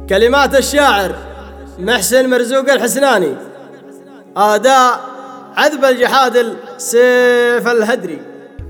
كلمات الشاعر محسن مرزوق الحسناني، أداء عذب الجحاد السيف الهدري.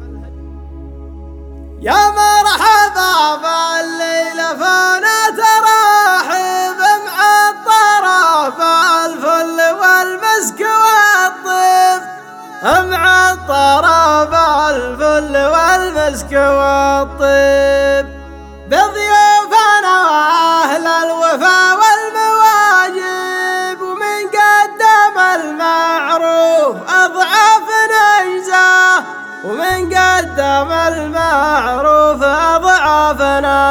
يا مرحبا بالليلة فانا تراحب معطرة بالفل والمسك والطيب، معطرة بالفل والمسك والطيب، بضيوفنا واهل الوفا والمواجب، ومن قدم المعروف اضعاف نجزاه، ومن قدم المعروف اضعاف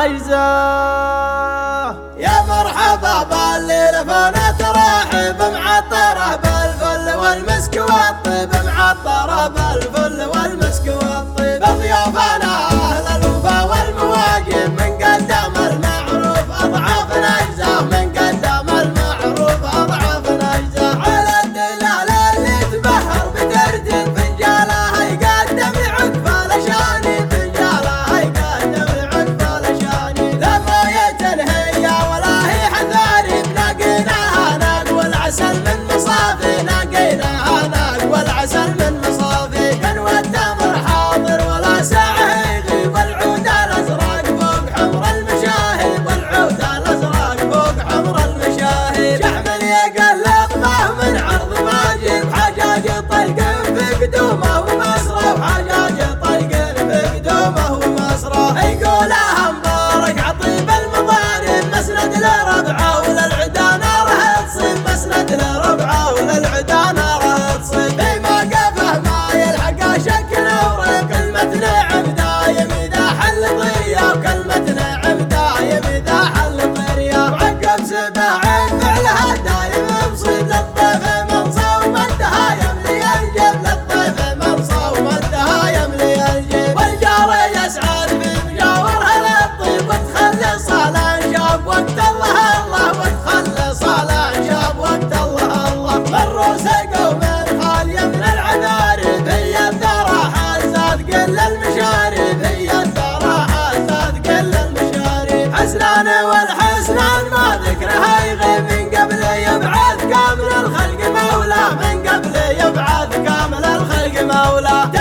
نجزاه. يا مرحبا بالليل فانا تراحب معطرة بالفل والمسك والطيب، معطرة بالفل والمسك والطيب، ضيوفنا اهل الوفا والمواجب، من قدم المعروف اضعاف نجزاه، من قدم المعروف اضعاف نجزاه. على الدلال اللي تبهر بترتيب فنجالها يقدم لعقب الاشاني، فنجالها يقدم لعقب الاشاني، لا مويه الهيا ولا هي حذاري، ناقيناها ناق والعسل من مصافي، ناقيناها ناق والعسل من مصافي، قنوة التمر حاضر ولا ساعة يغيب، والعود الازرق فوق حمر المشاهد، والعود الازرق فوق حمر المشاهد، شحمل يقلق ما من عرض ما جيب، حجاج طلق في قدومه ومسره، وحجاج طلق في قدومه ومسره، يقولها مبارك عطيب المضارب، مسند لربعه وللعدا ناره تصيب، مسند لربعه وللعدا ناره تصيب، بما قفه ما يلحق شك نورب، كلمة نعم دايم اذا حل ضيا، وكلمة نعم دايم اذا حل ضيا، وعقب سباعين فعلها دايم مصيب، للضيف منصى ومدها يملي الجيب، للضيف منصى ومدها يملي الجيب، والجار يسعد بمجاورها للطيب، وتخلص على انشاب وقت الله الله، وتخلص على انشاب وقت الله الله، الروس قوم خالية من العذارب، هي الدرى حازات كل المشارب، هي الدرى حازات كل المشارب، حسنان والحسنان ما ذكرها يغيب، من قبل يبعث كامل الخلق مولاه، من قبل يبعث كامل الخلق مولاه.